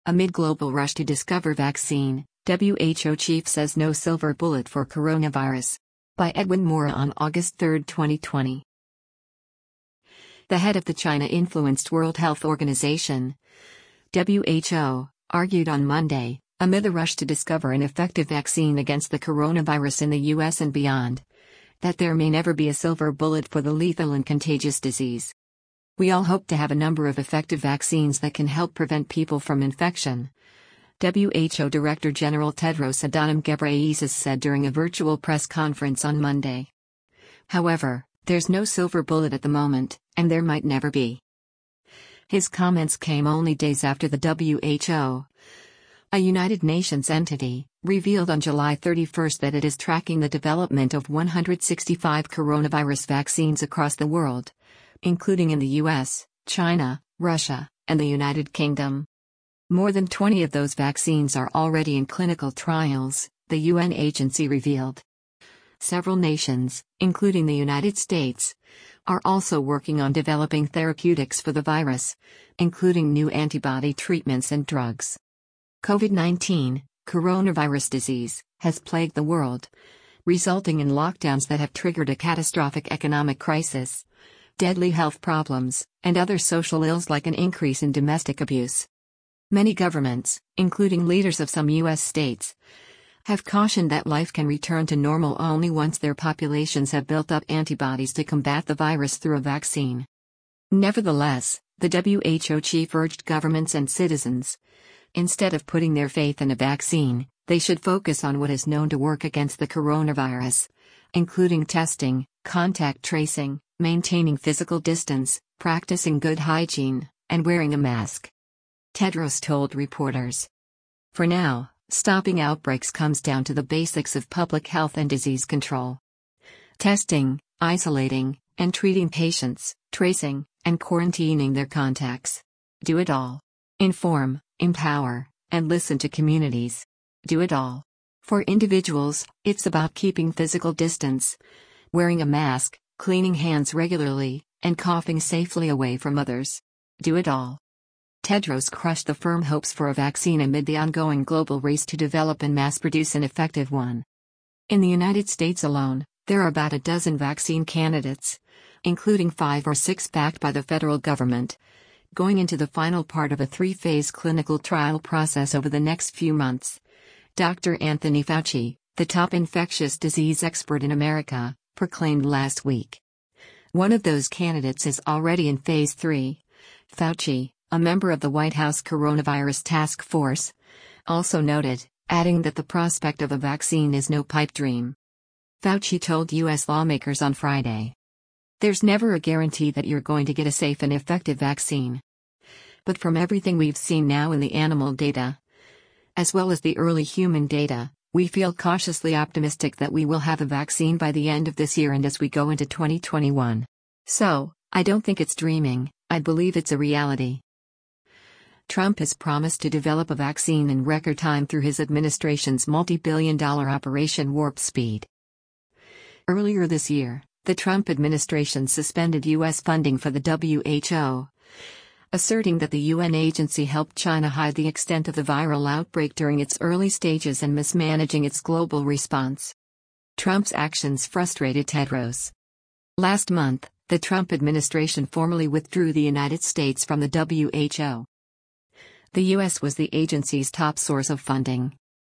Amid global rush to discover vaccine, WHO chief says no silver bullet for coronavirus. By Edwin Mora on August 3, 2020. The head of the China-influenced World Health Organization, WHO, argued on Monday, amid the rush to discover an effective vaccine against the coronavirus in the US and beyond, that there may never be a silver bullet for the lethal and contagious disease. We all hope to have a number of effective vaccines that can help prevent people from infection, WHO Director General Tedros Adhanom Ghebreyesus said during a virtual press conference on Monday. However, there's no silver bullet at the moment, and there might never be. His comments came only days after the WHO, a United Nations entity, revealed on July 31 that it is tracking the development of 165 coronavirus vaccines across the world, including in the US, China, Russia, and the United Kingdom. More than 20 of those vaccines are already in clinical trials, the UN agency revealed. Several nations, including the United States, are also working on developing therapeutics for the virus, including new antibody treatments and drugs. COVID-19, coronavirus disease, has plagued the world, resulting in lockdowns that have triggered a catastrophic economic crisis, deadly health problems, and other social ills like an increase in domestic abuse. Many governments, including leaders of some U.S. states, have cautioned that life can return to normal only once their populations have built up antibodies to combat the virus through a vaccine. Nevertheless, the WHO chief urged governments and citizens, instead of putting their faith in a vaccine, they should focus on what is known to work against the coronavirus, including testing, contact tracing, maintaining physical distance, practicing good hygiene, and wearing a mask. Tedros told reporters. For now, stopping outbreaks comes down to the basics of public health and disease control. Testing, isolating, and treating patients, tracing, and quarantining their contacts. Do it all. Inform, empower, and listen to communities. Do it all. For individuals, it's about keeping physical distance, wearing a mask, cleaning hands regularly, and coughing safely away from others. Do it all. Tedros crushed the firm hopes for a vaccine amid the ongoing global race to develop and mass-produce an effective one. In the United States alone, there are about a dozen vaccine candidates, including 5 or 6 backed by the federal government, going into the final part of a 3-phase clinical trial process over the next few months. Dr. Anthony Fauci, the top infectious disease expert in America, proclaimed last week. One of those candidates is already in phase 3. Fauci, a member of the White House Coronavirus Task Force, also noted, adding that the prospect of a vaccine is no pipe dream. Fauci told U.S. lawmakers on Friday. There's never a guarantee that you're going to get a safe and effective vaccine. But from everything we've seen now in the animal data, as well as the early human data, we feel cautiously optimistic that we will have a vaccine by the end of this year and as we go into 2021. So, I don't think it's dreaming, I believe it's a reality. Trump has promised to develop a vaccine in record time through his administration's multi-billion-dollar Operation Warp Speed. Earlier this year, the Trump administration suspended U.S. funding for the WHO, asserting that the UN agency helped China hide the extent of the viral outbreak during its early stages and mismanaging its global response. Trump's actions frustrated Tedros. Last month, the Trump administration formally withdrew the United States from the WHO. The U.S. was the agency's top source of funding.